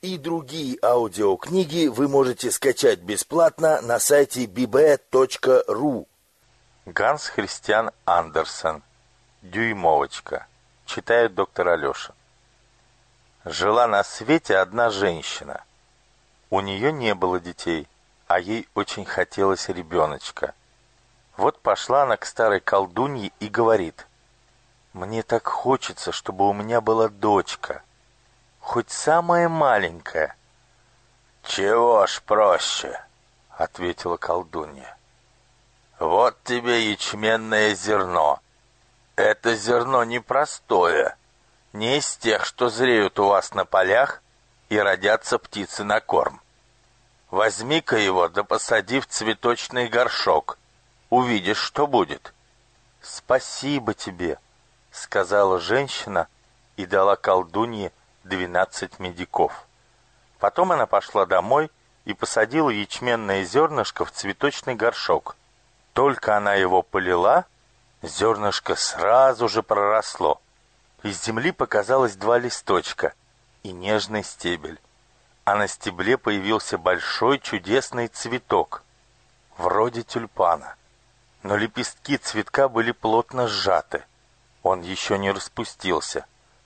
и другие аудиокниги вы можете скачать бесплатно на сайте bb.ru. Ганс Христиан Андерсен. «Дюймовочка». Читает доктор Алеша. Жила на свете одна женщина. У нее не было детей, а ей очень хотелось ребеночка. Вот пошла она к старой колдунье и говорит: «Мне так хочется, чтобы у меня была дочка, хоть самая маленькая». «Чего ж проще?» — ответила колдунья. «Вот тебе ячменное зерно. Это зерно непростое, не из тех, что зреют у вас на полях и родятся птицы на корм. Возьми-ка его да посади в цветочный горшок. Увидишь, что будет». «Спасибо тебе», — сказала женщина и дала колдунье 12 медиков. Потом она пошла домой и посадила ячменное зернышко в цветочный горшок. Только она его полила, зернышко сразу же проросло. Из земли показалось 2 листочка и нежный стебель. А на стебле появился большой чудесный цветок, вроде тюльпана. Но лепестки цветка были плотно сжаты. Он еще не распустился.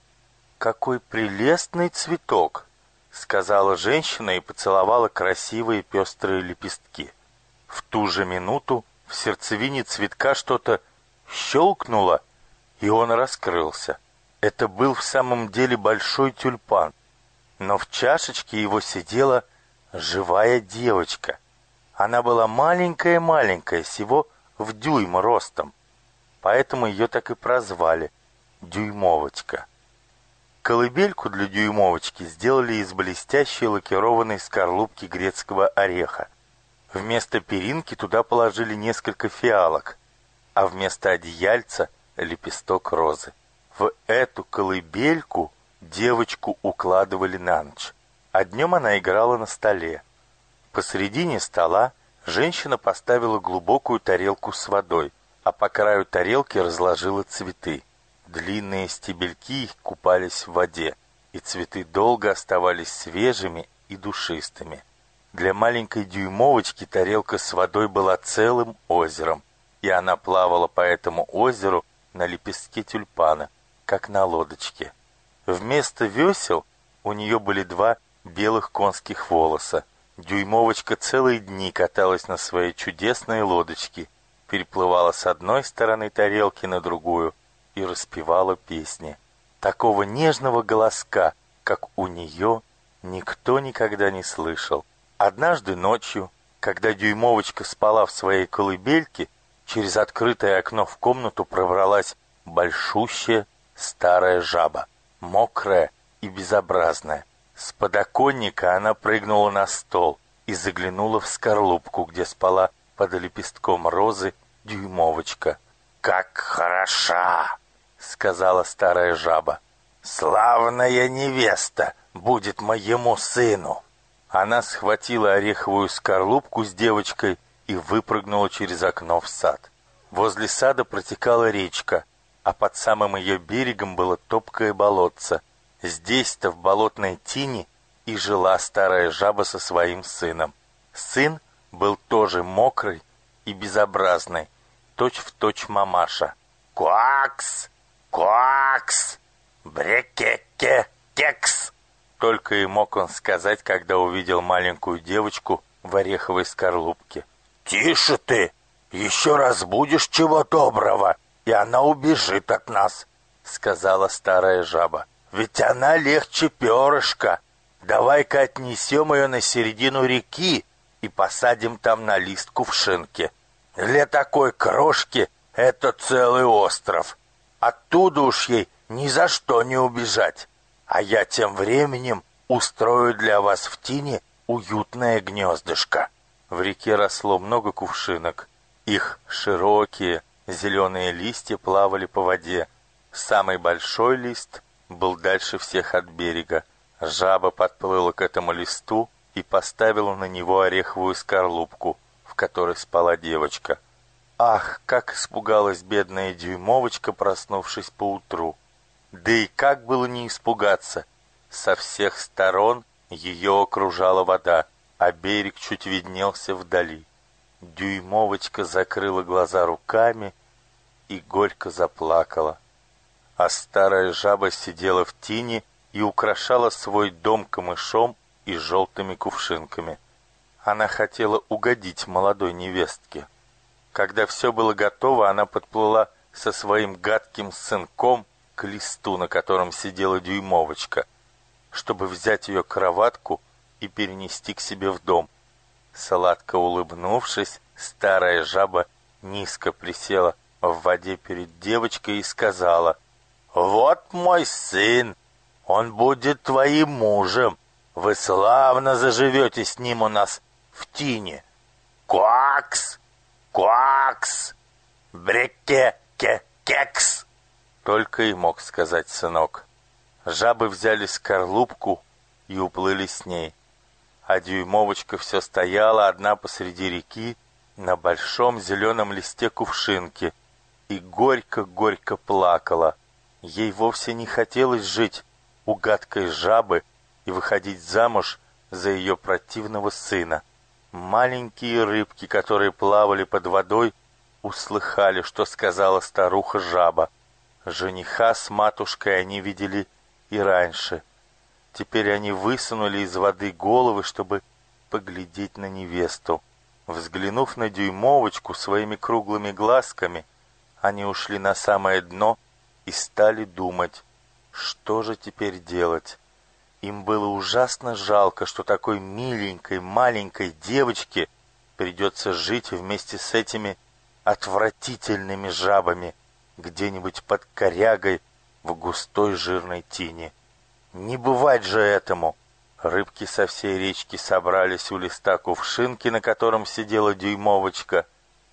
«Какой прелестный цветок!» — сказала женщина и поцеловала красивые пестрые лепестки. В ту же минуту в сердцевине цветка что-то щелкнуло, и он раскрылся. Это был в самом деле большой тюльпан, но в чашечке его сидела живая девочка. Она была маленькая-маленькая, всего в дюйм ростом, поэтому ее так и прозвали Дюймовочка. Колыбельку для Дюймовочки сделали из блестящей лакированной скорлупки грецкого ореха. Вместо перинки туда положили несколько фиалок, а вместо одеяльца — лепесток розы. В эту колыбельку девочку укладывали на ночь, а днем она играла на столе. Посредине стола женщина поставила глубокую тарелку с водой, а по краю тарелки разложила цветы. Длинные стебельки их купались в воде, и цветы долго оставались свежими и душистыми. Для маленькой Дюймовочки тарелка с водой была целым озером, и она плавала по этому озеру на лепестке тюльпана, как на лодочке. Вместо весел у нее были 2 белых конских волоса. Дюймовочка целые дни каталась на своей чудесной лодочке, переплывала с одной стороны тарелки на другую и распевала песни. Такого нежного голоска, как у нее, никто никогда не слышал. Однажды ночью, когда Дюймовочка спала в своей колыбельке, через открытое окно в комнату пробралась большущая старая жаба, мокрая и безобразная. С подоконника она прыгнула на стол и заглянула в скорлупку, где спала под лепестком розы Дюймовочка. «Как хороша!» — сказала старая жаба. «Славная невеста будет моему сыну!» Она схватила ореховую скорлупку с девочкой и выпрыгнула через окно в сад. Возле сада протекала речка, а под самым ее берегом было топкое болотце. Здесь-то, в болотной тине, и жила старая жаба со своим сыном. Сын был тоже мокрый и безобразный, точь-в-точь мамаша. «Куакс! Куакс! Брекеке-кекс!» Только и мог он сказать, когда увидел маленькую девочку в ореховой скорлупке. «Тише ты! Еще разбудишь чего доброго, и она убежит от нас!» — сказала старая жаба. «Ведь она легче перышка. Давай-ка отнесем ее на середину реки и посадим там на лист кувшинки. Для такой крошки это целый остров. Оттуда уж ей ни за что не убежать. А я тем временем устрою для вас в тине уютное гнездышко». В реке росло много кувшинок. Их широкие зеленые листья плавали по воде. Самый большой лист был дальше всех от берега. Жаба подплыла к этому листу и поставила на него ореховую скорлупку, в которой спала девочка. Ах, как испугалась бедная Дюймовочка, проснувшись поутру! Да и как было не испугаться? Со всех сторон Ее окружала вода, а берег чуть виднелся вдали. Дюймовочка закрыла глаза руками и горько заплакала. А старая жаба сидела в тени и украшала свой дом камышом и желтыми кувшинками. Она хотела угодить молодой невестке. Когда все было готово, она подплыла со своим гадким сынком к листу, на котором сидела Дюймовочка, чтобы взять ее кроватку и перенести к себе в дом. Сладко улыбнувшись, старая жаба низко присела в воде перед девочкой и сказала: «Вот мой сын, он будет твоим мужем. Вы славно заживете с ним у нас в тине. Квакс! Квакс! Бреке-ке-кекс!» Только и мог сказать сынок. Жабы взяли скорлупку и уплыли с ней. А Дюймовочка все стояла одна посреди реки на большом зеленом листе кувшинки и горько-горько плакала. Ей вовсе не хотелось жить у гадкой жабы и выходить замуж за ее противного сына. Маленькие рыбки, которые плавали под водой, услыхали, что сказала старуха-жаба. Жениха с матушкой они видели и раньше. Теперь они высунули из воды головы, чтобы поглядеть на невесту. Взглянув на Дюймовочку своими круглыми глазками, они ушли на самое дно и стали думать, что же теперь делать. Им было ужасно жалко, что такой миленькой маленькой девочке придется жить вместе с этими отвратительными жабами где-нибудь под корягой в густой жирной тине. Не бывать же этому! Рыбки со всей речки собрались у листа кувшинки, на котором сидела Дюймовочка,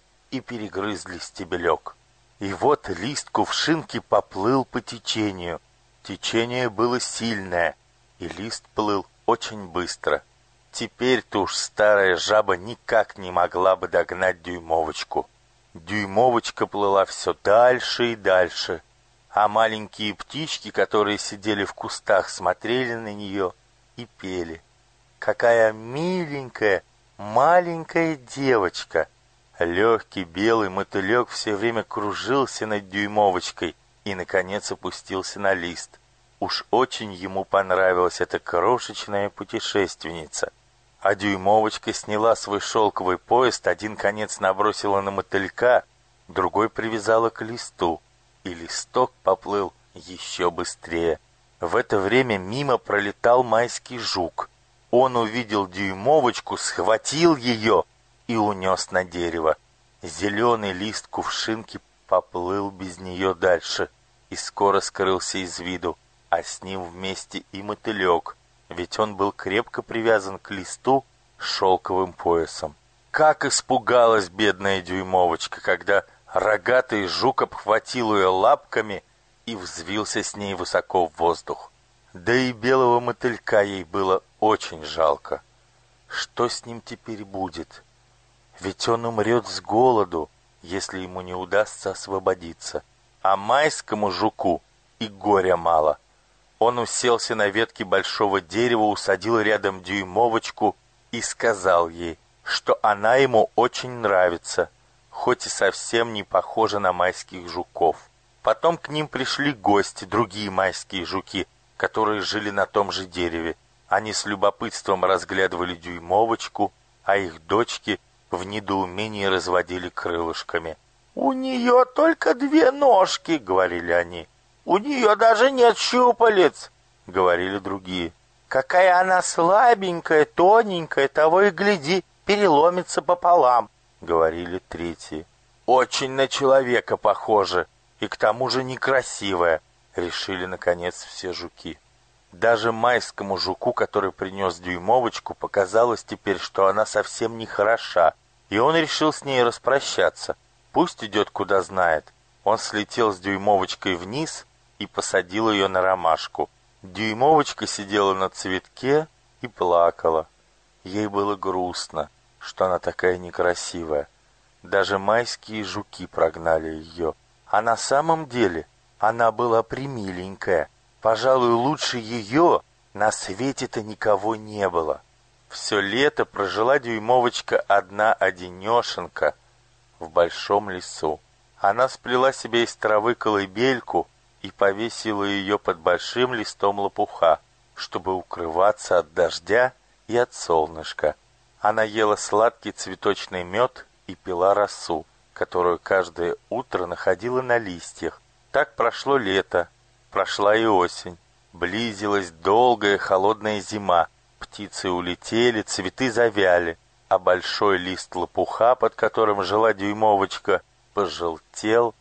и перегрызли стебелек. И вот лист кувшинки поплыл по течению. Течение было сильное, и лист плыл очень быстро. Теперь-то уж старая жаба никак не могла бы догнать Дюймовочку. Дюймовочка плыла все дальше и дальше, а маленькие птички, которые сидели в кустах, смотрели на нее и пели. «Какая миленькая маленькая девочка!» Легкий белый мотылек все время кружился над Дюймовочкой и, наконец, опустился на лист. Уж очень ему понравилась эта крошечная путешественница. А Дюймовочка сняла свой шелковый пояс, один конец набросила на мотылька, другой привязала к листу, и листок поплыл еще быстрее. В это время мимо пролетал майский жук. Он увидел Дюймовочку, схватил ее и унес на дерево. Зеленый лист кувшинки поплыл без нее дальше и скоро скрылся из виду, а с ним вместе и мотылек, ведь он был крепко привязан к листу шелковым поясом. Как испугалась бедная Дюймовочка, когда рогатый жук обхватил ее лапками и взвился с ней высоко в воздух. Да и белого мотылька ей было очень жалко. Что с ним теперь будет? Ведь он умрет с голоду, если ему не удастся освободиться. А майскому жуку и горя мало. Он уселся на ветке большого дерева, усадил рядом Дюймовочку и сказал ей, что она ему очень нравится, хоть и совсем не похожа на майских жуков. Потом к ним пришли гости, другие майские жуки, которые жили на том же дереве. Они с любопытством разглядывали Дюймовочку, а их дочки в недоумении разводили крылышками. «У нее только 2 ножки», — говорили они. «У нее даже нет щупалец», — говорили другие. «Какая она слабенькая, тоненькая, того и гляди, переломится пополам», — говорили третьи. «Очень на человека похоже, и к тому же некрасивая», — решили, наконец, все жуки. Даже майскому жуку, который принес Дюймовочку, показалось теперь, что она совсем не хороша, и он решил с ней распрощаться. Пусть идет куда знает. Он слетел с Дюймовочкой вниз и посадил ее на ромашку. Дюймовочка сидела на цветке и плакала. Ей было грустно, что она такая некрасивая. Даже майские жуки прогнали ее. А на самом деле она была примиленькая. Пожалуй, лучше ее На свете-то никого не было. Все лето прожила дюймовочка одна-одинешенька в большом лесу. Она сплела себе из травы колыбельку и повесила ее под большим листом лопуха, чтобы укрываться от дождя и от солнышка. Она ела сладкий цветочный мед и пила росу, которую каждое утро находила на листьях. Так прошло лето, прошла и осень. Близилась долгая холодная зима. Птицы улетели, цветы завяли, а большой лист лопуха, под которым жила дюймовочка, пожелтел,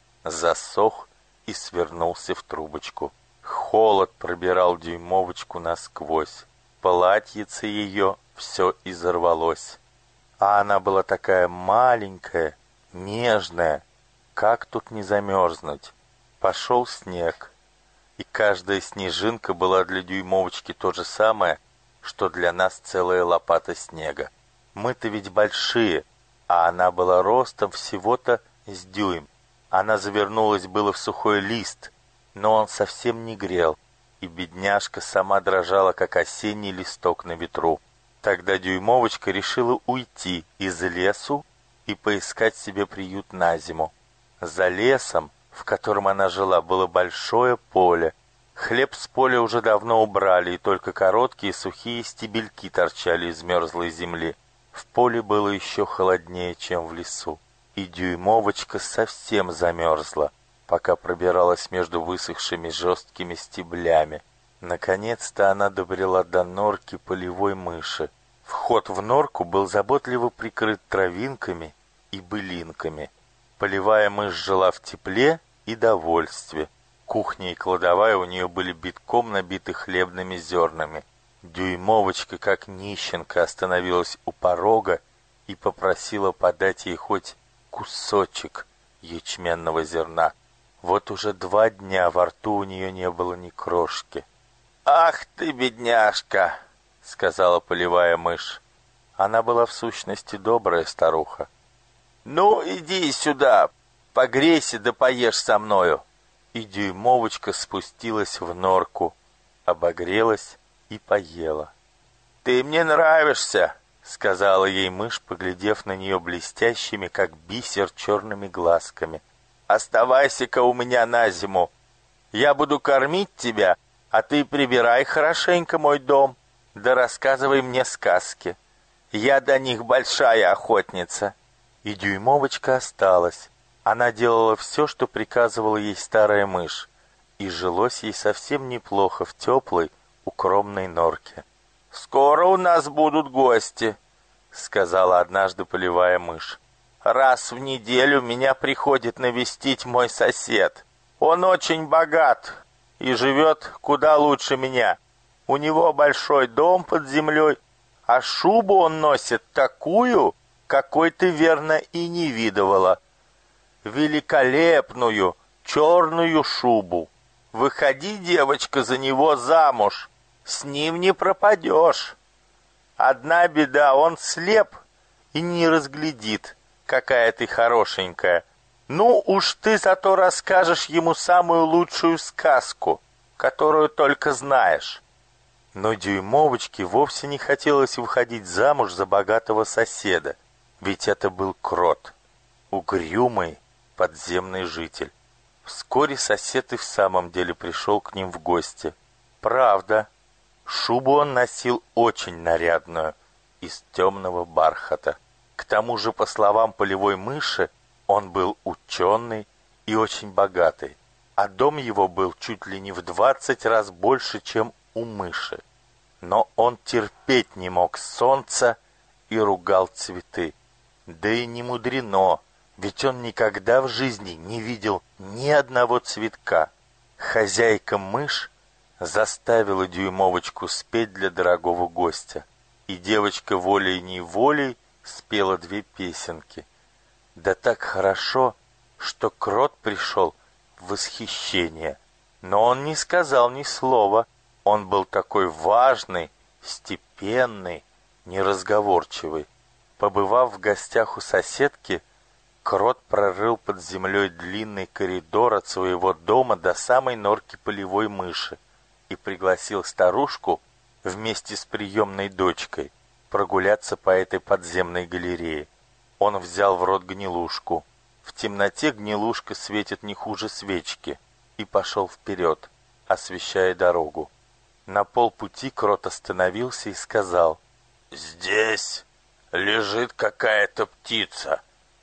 засох и свернулся в трубочку. Холод пробирал дюймовочку насквозь. Платьице ее все изорвалось. А она была такая маленькая, нежная. Как тут не замерзнуть? Пошел снег, и каждая снежинка была для дюймовочки то же самое, что для нас целая лопата снега. Мы-то ведь большие, а она была ростом всего-то с дюйм. Она завернулась было в сухой лист, но он совсем не грел, и бедняжка сама дрожала, как осенний листок на ветру. Тогда дюймовочка решила уйти из лесу и поискать себе приют на зиму. За лесом, в котором она жила, было большое поле. Хлеб с поля уже давно убрали, и только короткие сухие стебельки торчали из мерзлой земли. В поле было еще холоднее, чем в лесу, и дюймовочка совсем замерзла, пока пробиралась между высохшими жесткими стеблями. Наконец-то она добрела до норки полевой мыши. Вход в норку был заботливо прикрыт травинками и былинками. Полевая мышь жила в тепле и довольстве. Кухня и кладовая у нее были битком набиты хлебными зернами. Дюймовочка, как нищенка, остановилась у порога и попросила подать ей хоть кусочек ячменного зерна. Вот уже 2 дня во рту у нее не было ни крошки. «Ах ты, бедняжка!» — сказала полевая мышь. Она была в сущности добрая старуха. «Ну, иди сюда, погрейся да поешь со мною». И дюймовочка спустилась в норку, обогрелась и поела. «Ты мне нравишься», — сказала ей мышь, поглядев на нее блестящими, как бисер, черными глазками. «Оставайся-ка у меня на зиму. Я буду кормить тебя, а ты прибирай хорошенько мой дом, да рассказывай мне сказки. Я до них большая охотница». И дюймовочка осталась. Она делала все, что приказывала ей старая мышь, и жилось ей совсем неплохо в теплой, укромной норке. «Скоро у нас будут гости», — сказала однажды полевая мышь. «Раз в неделю меня приходит навестить мой сосед. Он очень богат и живет куда лучше меня. У него большой дом под землей, а шубу он носит такую, какой ты, верно, и не видывала. Великолепную черную шубу. Выходи, девочка, за него замуж, с ним не пропадешь. Одна беда, он слеп и не разглядит, какая ты хорошенькая. Ну уж ты зато расскажешь ему самую лучшую сказку, которую только знаешь». Но дюймовочке вовсе не хотелось выходить замуж за богатого соседа, ведь это был крот, угрюмый подземный житель. Вскоре сосед и в самом деле пришел к ним в гости. Правда, шубу он носил очень нарядную, из темного бархата. К тому же, по словам полевой мыши, он был ученый и очень богатый, а дом его был чуть ли не в 20 раз больше, чем у мыши. Но он терпеть не мог солнца и ругал цветы. Да и не мудрено, ведь он никогда в жизни не видел ни одного цветка. Хозяйка-мышь заставила дюймовочку спеть для дорогого гостя, и девочка волей-неволей спела 2 песенки. Да так хорошо, что крот пришел в восхищение. Но он не сказал ни слова. Он был такой важный, степенный, неразговорчивый. Побывав в гостях у соседки, крот прорыл под землей длинный коридор от своего дома до самой норки полевой мыши и пригласил старушку вместе с приемной дочкой прогуляться по этой подземной галерее. Он взял в рот гнилушку. В темноте гнилушка светит не хуже свечки, и пошел вперед, освещая дорогу. На полпути Крот остановился и сказал: «Здесь лежит какая-то птица,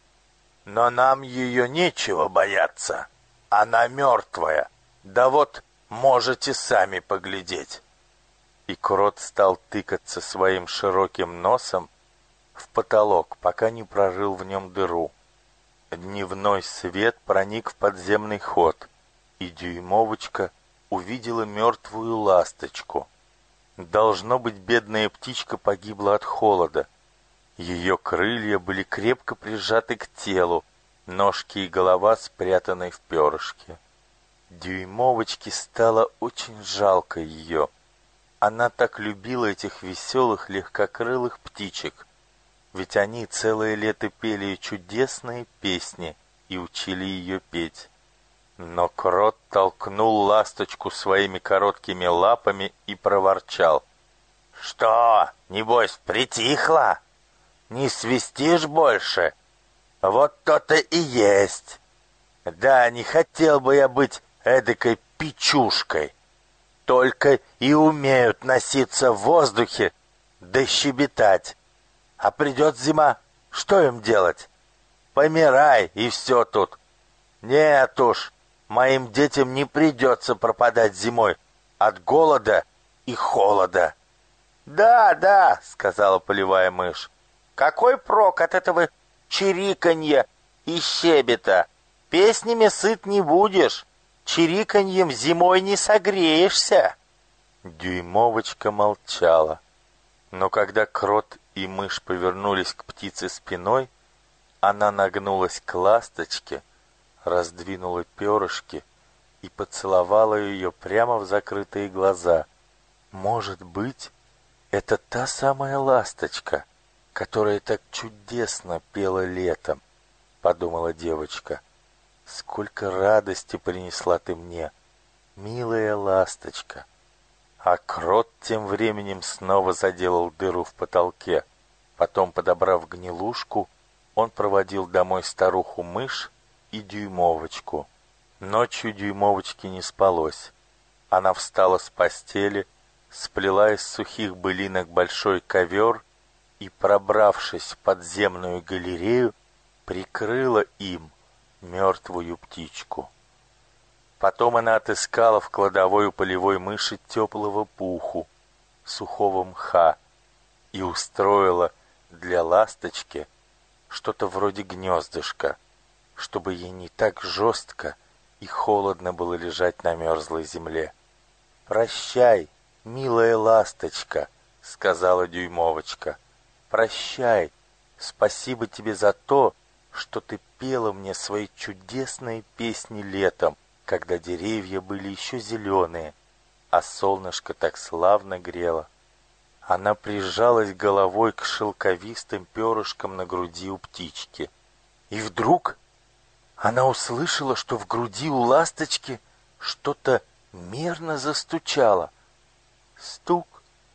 но нам ее нечего бояться, она мертвая, да вот можете сами поглядеть». И Крот стал тыкаться своим широким носом в потолок, пока не прорыл в нем дыру. Дневной свет проник в подземный ход, и Дюймовочка увидела мертвую ласточку. Должно быть, бедная птичка погибла от холода. Ее крылья были крепко прижаты к телу, ножки и голова спрятаны в перышке. Дюймовочке стало очень жалко ее. Она так любила этих веселых, легкокрылых птичек, ведь они целое лето пели чудесные песни и учили ее петь. Но Крот толкнул ласточку своими короткими лапами и проворчал: «Что, небось, притихла? Не свистишь больше? Вот то-то и есть. Да, не хотел бы я быть эдакой печушкой. Только и умеют носиться в воздухе да щебетать. А придет зима, что им делать? Помирай, и все тут. Нет уж, моим детям не придется пропадать зимой от голода и холода». «Да, — сказала полевая мышь, — какой прок от этого чириканья и щебета? Песнями сыт не будешь, чириканьем зимой не согреешься». Дюймовочка молчала. Но когда Крот и мышь повернулись к птице спиной, она нагнулась к ласточке, раздвинула перышки и поцеловала ее прямо в закрытые глаза. «Может быть, это та самая ласточка, которая так чудесно пела летом», — подумала девочка. «Сколько радости принесла ты мне, милая ласточка». А Крот тем временем снова заделал дыру в потолке. Потом, подобрав гнилушку, он проводил домой старуху-мышь и Дюймовочку. Ночью Дюймовочке не спалось. Она встала с постели, сплела из сухих былинок большой ковер и, пробравшись в подземную галерею, прикрыла им мертвую птичку. Потом она отыскала в кладовой у полевой мыши теплого пуху, сухого мха и устроила для ласточки что-то вроде гнездышка, чтобы ей не так жестко и холодно было лежать на мерзлой земле. «Прощай, милая ласточка», — сказала Дюймовочка. «Прощай, спасибо тебе за то, что ты пела мне свои чудесные песни летом, когда деревья были еще зеленые, а солнышко так славно грело». Она прижалась головой к шелковистым перышкам на груди у птички. И вдруг она услышала, что в груди у ласточки что-то мерно застучало. Стук,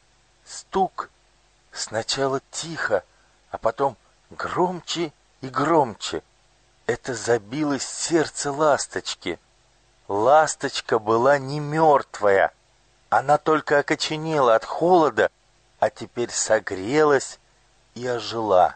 стук, сначала тихо, а потом громче и громче. Это забилось сердце ласточки. Ласточка была не мертвая, она только окоченела от холода, а теперь согрелась и ожила.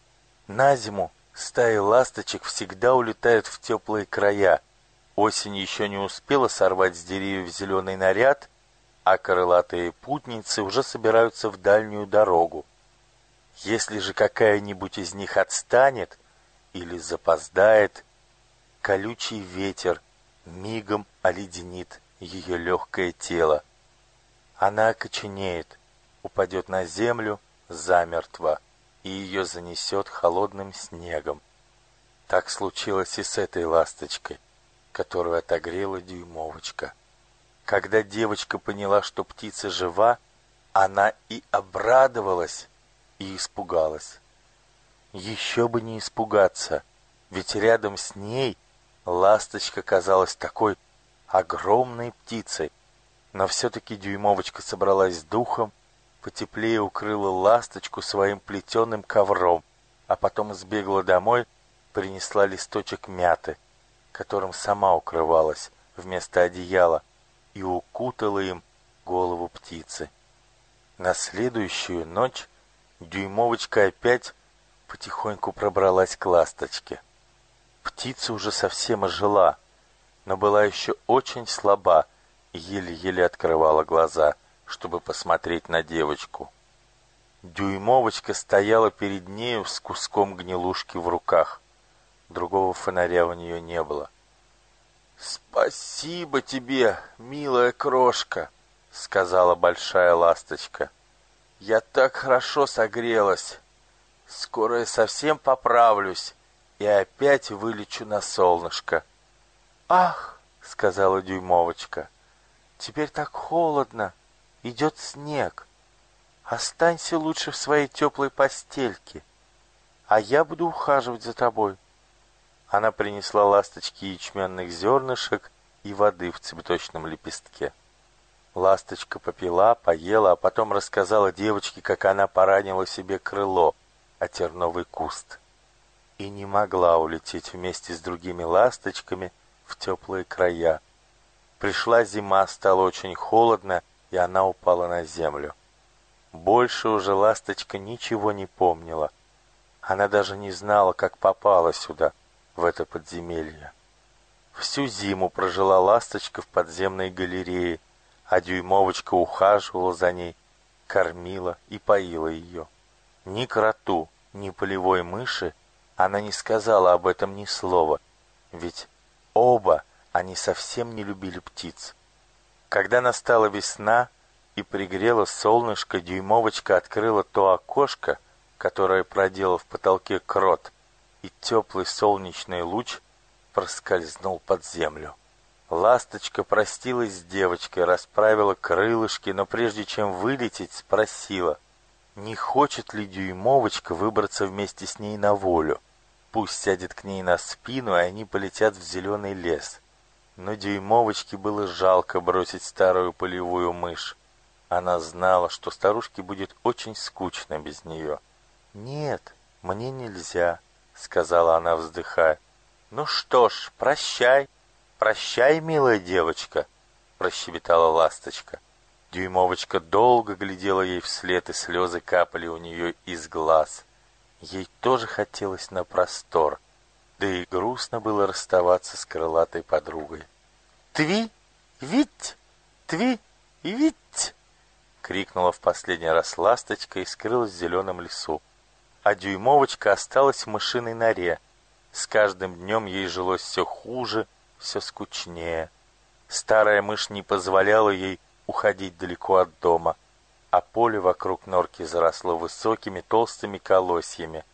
На зиму стаи ласточек всегда улетают в теплые края. Осень еще не успела сорвать с деревьев зеленый наряд, а крылатые путницы уже собираются в дальнюю дорогу. Если же какая-нибудь из них отстанет или запоздает, колючий ветер мигом оледенит ее легкое тело. Она окоченеет, упадет на землю замертво, и ее занесет холодным снегом. Так случилось и с этой ласточкой, которую отогрела Дюймовочка. Когда девочка поняла, что птица жива, она и обрадовалась, и испугалась. Еще бы не испугаться, ведь рядом с ней ласточка казалась такой огромной птицей. Но все-таки дюймовочка собралась с духом, потеплее укрыла ласточку своим плетеным ковром, а потом сбегала домой, принесла листочек мяты, которым сама укрывалась вместо одеяла, и укутала им голову птицы. На следующую ночь дюймовочка опять потихоньку пробралась к ласточке. Птица уже совсем ожила, но была еще очень слаба и еле-еле открывала глаза, чтобы посмотреть на девочку. Дюймовочка стояла перед нею с куском гнилушки в руках. Другого фонаря у нее не было. «Спасибо тебе, милая крошка», — сказала большая ласточка. «Я так хорошо согрелась. Скоро я совсем поправлюсь и опять вылечу на солнышко». «Ах!» — сказала дюймовочка. «Теперь так холодно. Идет снег. Останься лучше в своей теплой постельке, а я буду ухаживать за тобой». Она принесла ласточке ячменных зернышек и воды в цветочном лепестке. Ласточка попила, поела, а потом рассказала девочке, как она поранила себе крыло о терновый куст и не могла улететь вместе с другими ласточками в теплые края. Пришла зима, стало очень холодно, и она упала на землю. Больше уже ласточка ничего не помнила. Она даже не знала, как попала сюда, в это подземелье. Всю зиму прожила ласточка в подземной галерее, а дюймовочка ухаживала за ней, кормила и поила ее. Ни кроту, ни полевой мыши она не сказала об этом ни слова, ведь оба они совсем не любили птиц. Когда настала весна и пригрело солнышко, дюймовочка открыла то окошко, которое проделал в потолке крот, и теплый солнечный луч проскользнул под землю. Ласточка простилась с девочкой, расправила крылышки, но прежде чем вылететь, спросила, не хочет ли дюймовочка выбраться вместе с ней на волю. Пусть сядет к ней на спину, и они полетят в зеленый лес. Но дюймовочке было жалко бросить старую полевую мышь. Она знала, что старушке будет очень скучно без нее. «Нет, мне нельзя», — сказала она, вздыхая. «Ну что ж, прощай, прощай, милая девочка», — прощебетала ласточка. Дюймовочка долго глядела ей вслед, и слезы капали у нее из глаз. Ей тоже хотелось на простор, да и грустно было расставаться с крылатой подругой. «Тви, вить, тви, вить!» — крикнула в последний раз ласточка и скрылась в зеленом лесу. А дюймовочка осталась в мышиной норе. С каждым днем ей жилось все хуже, все скучнее. Старая мышь не позволяла ей уходить далеко от дома, а поле вокруг норки заросло высокими толстыми колосьями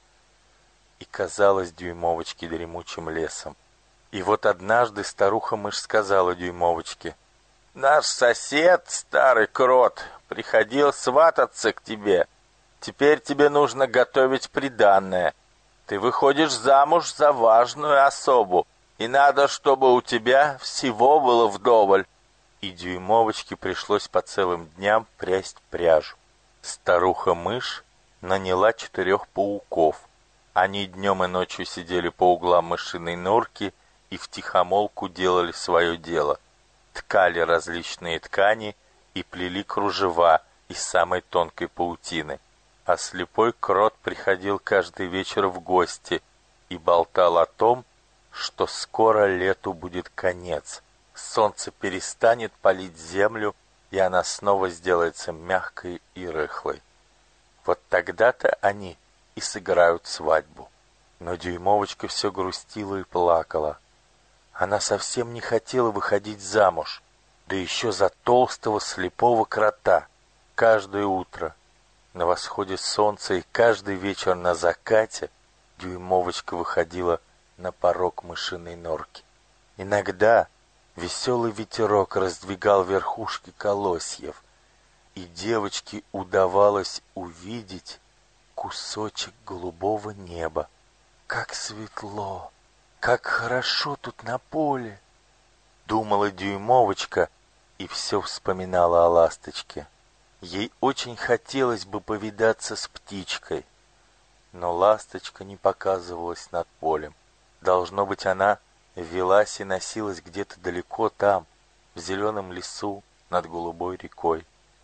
и казалось дюймовочке дремучим лесом. И вот однажды старуха-мышь сказала дюймовочке: «Наш сосед, старый крот, приходил свататься к тебе. Теперь тебе нужно готовить приданое. Ты выходишь замуж за важную особу, и надо, чтобы у тебя всего было вдоволь». И дюймовочке пришлось по целым дням прясть пряжу. Старуха-мышь наняла 4 пауков. Они днем и ночью сидели по углам мышиной норки и втихомолку делали свое дело. Ткали различные ткани и плели кружева из самой тонкой паутины. А слепой крот приходил каждый вечер в гости и болтал о том, что скоро лету будет конец. Солнце перестанет палить землю, и она снова сделается мягкой и рыхлой. Вот тогда-то они и сыграют свадьбу. Но дюймовочка все грустила и плакала. Она совсем не хотела выходить замуж, да еще за толстого слепого крота. Каждое утро на восходе солнца и каждый вечер на закате дюймовочка выходила на порог мышиной норки. Иногда веселый ветерок раздвигал верхушки колосьев, и девочке удавалось увидеть кусочек голубого неба. «Как светло! Как хорошо тут на поле!» — думала дюймовочка, и все вспоминала о ласточке. Ей очень хотелось бы повидаться с птичкой, но ласточка не показывалась над полем. Должно быть, она велась и носилась где-то далеко там, в зеленом лесу над голубой рекой.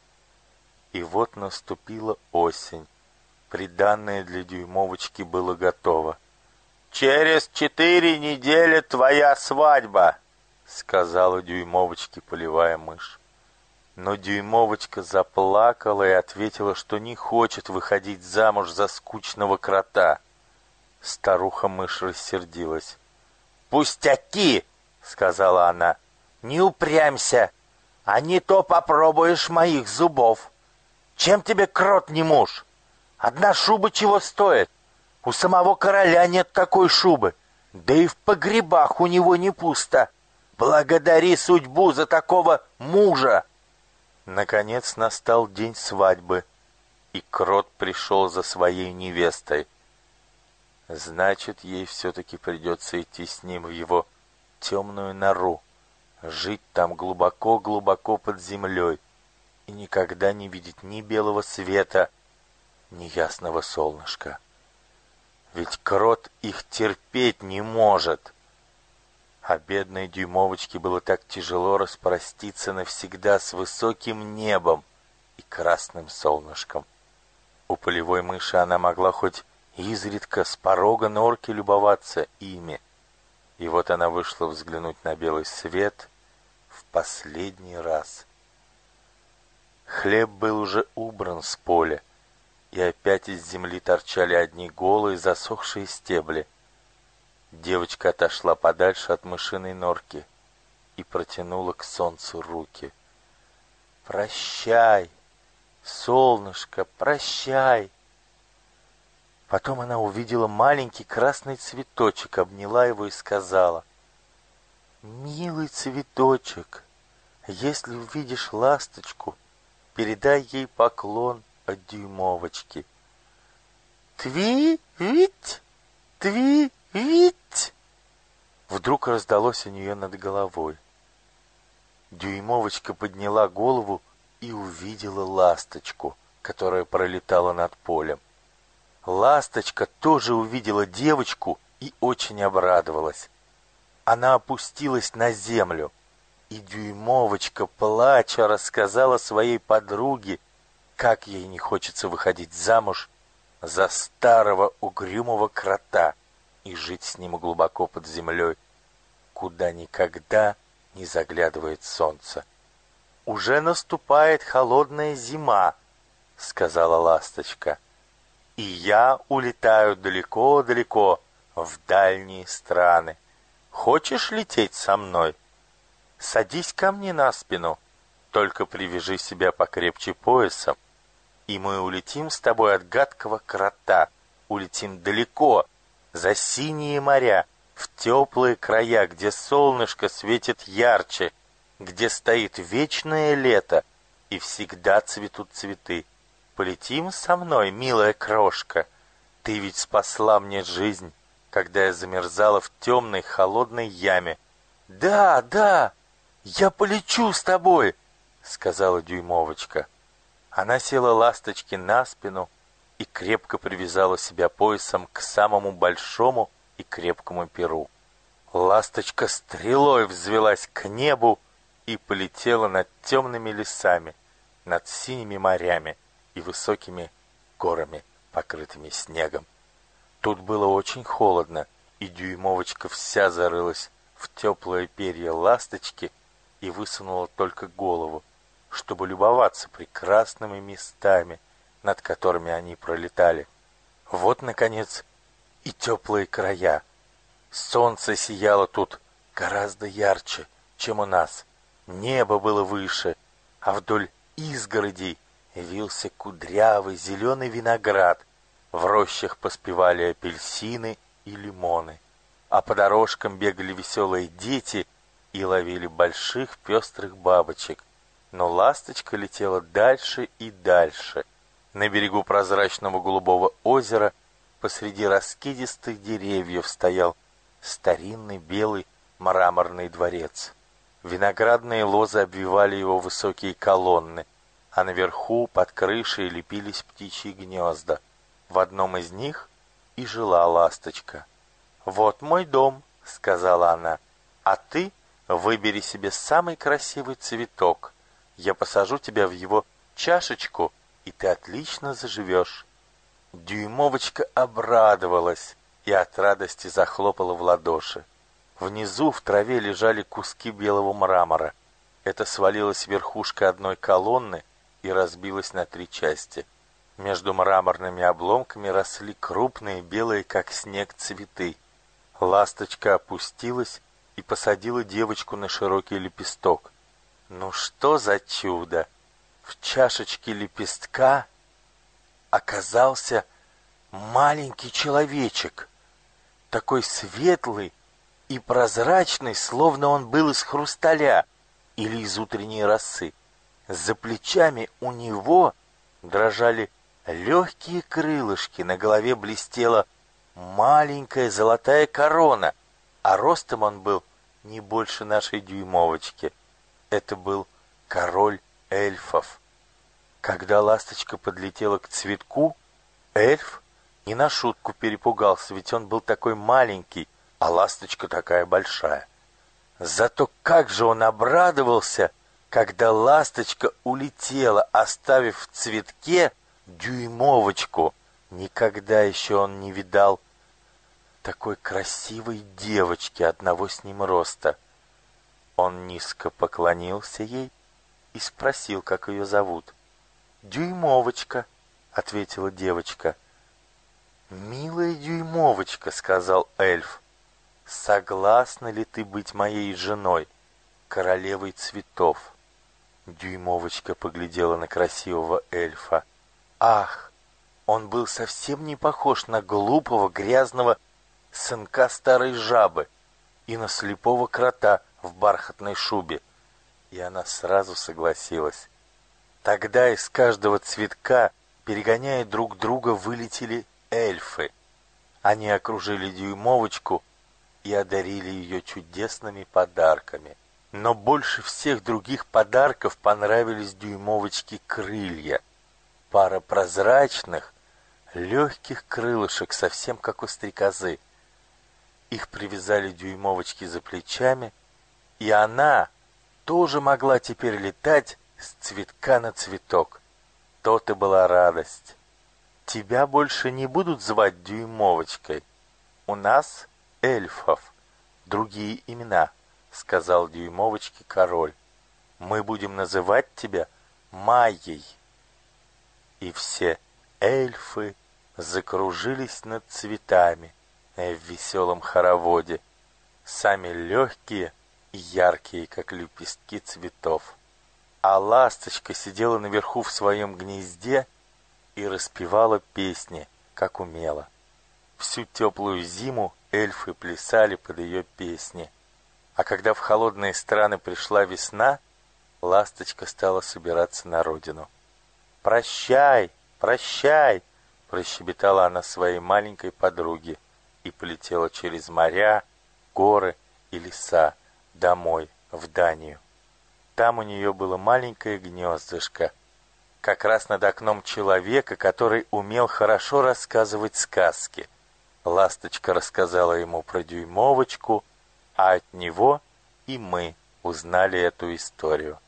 И вот наступила осень. Приданное для дюймовочки было готово. «Через 4 недели твоя свадьба», — сказала дюймовочке полевая мышь. Но дюймовочка заплакала и ответила, что не хочет выходить замуж за скучного крота. Старуха-мышь рассердилась. «Пустяки!» — сказала она. «Не упрямься, а не то попробуешь моих зубов. Чем тебе крот не муж? Одна шуба чего стоит? У самого короля нет такой шубы, да и в погребах у него не пусто. Благодари судьбу за такого мужа!» Наконец настал день свадьбы, и крот пришел за своей невестой. Значит, ей все-таки придется идти с ним в его темную нору, жить там глубоко-глубоко под землей и никогда не видеть ни белого света, ни ясного солнышка. Ведь крот их терпеть не может. А бедной дюймовочке было так тяжело распроститься навсегда с высоким небом и красным солнышком. У полевой мыши она могла хоть изредка с порога норки любоваться ими. И вот она вышла взглянуть на белый свет в последний раз. Хлеб был уже убран с поля, и опять из земли торчали одни голые засохшие стебли. Девочка отошла подальше от мышиной норки и протянула к солнцу руки. «Прощай, солнышко, прощай!» Потом она увидела маленький красный цветочек, обняла его и сказала: «Милый цветочек, если увидишь ласточку, передай ей поклон от дюймовочки». «Тви-вить! Тви-вить!» Вдруг раздалось у нее над головой. Дюймовочка подняла голову и увидела ласточку, которая пролетала над полем. Ласточка тоже увидела девочку и очень обрадовалась. Она опустилась на землю, и дюймовочка, плача, рассказала своей подруге, как ей не хочется выходить замуж за старого угрюмого крота и жить с ним глубоко под землей, куда никогда не заглядывает солнце. «Уже наступает холодная зима», — сказала ласточка, «и я улетаю далеко-далеко в дальние страны. Хочешь лететь со мной? Садись ко мне на спину, только привяжи себя покрепче поясом, и мы улетим с тобой от гадкого крота, улетим далеко, за синие моря, в теплые края, где солнышко светит ярче, где стоит вечное лето и всегда цветут цветы. Полетим со мной, милая крошка. Ты ведь спасла мне жизнь, когда я замерзала в темной холодной яме. Да, да, я полечу с тобой, сказала дюймовочка. Она села ласточке на спину и крепко привязала себя поясом к самому большому и крепкому перу. Ласточка стрелой взвелась к небу и полетела над темными лесами, над синими морями и высокими горами, покрытыми снегом. Тут было очень холодно, и дюймовочка вся зарылась в теплое перья ласточки и высунула только голову, чтобы любоваться прекрасными местами, над которыми они пролетали. Вот, наконец, и теплые края. Солнце сияло тут гораздо ярче, чем у нас. Небо было выше, а вдоль изгородей вился кудрявый зеленый виноград. В рощах поспевали апельсины и лимоны, а по дорожкам бегали веселые дети и ловили больших пестрых бабочек. Но ласточка летела дальше и дальше. На берегу прозрачного голубого озера посреди раскидистых деревьев стоял старинный белый мраморный дворец. Виноградные лозы обвивали его высокие колонны, а наверху, под крышей, лепились птичьи гнезда. В одном из них и жила ласточка. «Вот мой дом», — сказала она, — «а ты выбери себе самый красивый цветок. Я посажу тебя в его чашечку, и ты отлично заживешь». Дюймовочка обрадовалась и от радости захлопала в ладоши. Внизу в траве лежали куски белого мрамора. Это свалилась верхушка одной колонны и разбилась на 3 части. Между мраморными обломками росли крупные белые, как снег, цветы. Ласточка опустилась и посадила девочку на широкий лепесток. Ну что за чудо! В чашечке лепестка оказался маленький человечек, такой светлый и прозрачный, словно он был из хрусталя или из утренней росы. За плечами у него дрожали легкие крылышки, на голове блестела маленькая золотая корона, а ростом он был не больше нашей дюймовочки. Это был король эльфов. Когда ласточка подлетела к цветку, эльф не на шутку перепугался, ведь он был такой маленький, а ласточка такая большая. Зато как же он обрадовался, когда ласточка улетела, оставив в цветке дюймовочку. Никогда еще он не видал такой красивой девочки одного с ним роста. Он низко поклонился ей и спросил, как ее зовут. «Дюймовочка», — ответила девочка. «Милая дюймовочка», — сказал эльф, — «согласна ли ты быть моей женой, королевой цветов?» Дюймовочка поглядела на красивого эльфа. Ах, он был совсем не похож на глупого грязного сынка старой жабы и на слепого крота в бархатной шубе. И она сразу согласилась. Тогда из каждого цветка, перегоняя друг друга, вылетели эльфы. Они окружили дюймовочку и одарили ее чудесными подарками. Но больше всех других подарков понравились дюймовочке крылья. Пара прозрачных, легких крылышек, совсем как у стрекозы. Их привязали дюймовочке за плечами, и она тоже могла теперь летать с цветка на цветок. То-то была радость. «Тебя больше не будут звать дюймовочкой. У нас, эльфов, другие имена», — сказал дюймовочке король. «Мы будем называть тебя Майей». И все эльфы закружились над цветами в веселом хороводе, сами легкие и яркие, как лепестки цветов. А ласточка сидела наверху в своем гнезде и распевала песни, как умела. Всю теплую зиму эльфы плясали под ее песни. А когда в холодные страны пришла весна, ласточка стала собираться на родину. «Прощай, прощай!» — прощебетала она своей маленькой подруге и полетела через моря, горы и леса домой, в Данию. Там у нее было маленькое гнездышко, как раз над окном человека, который умел хорошо рассказывать сказки. Ласточка рассказала ему про дюймовочку, а от него и мы узнали эту историю.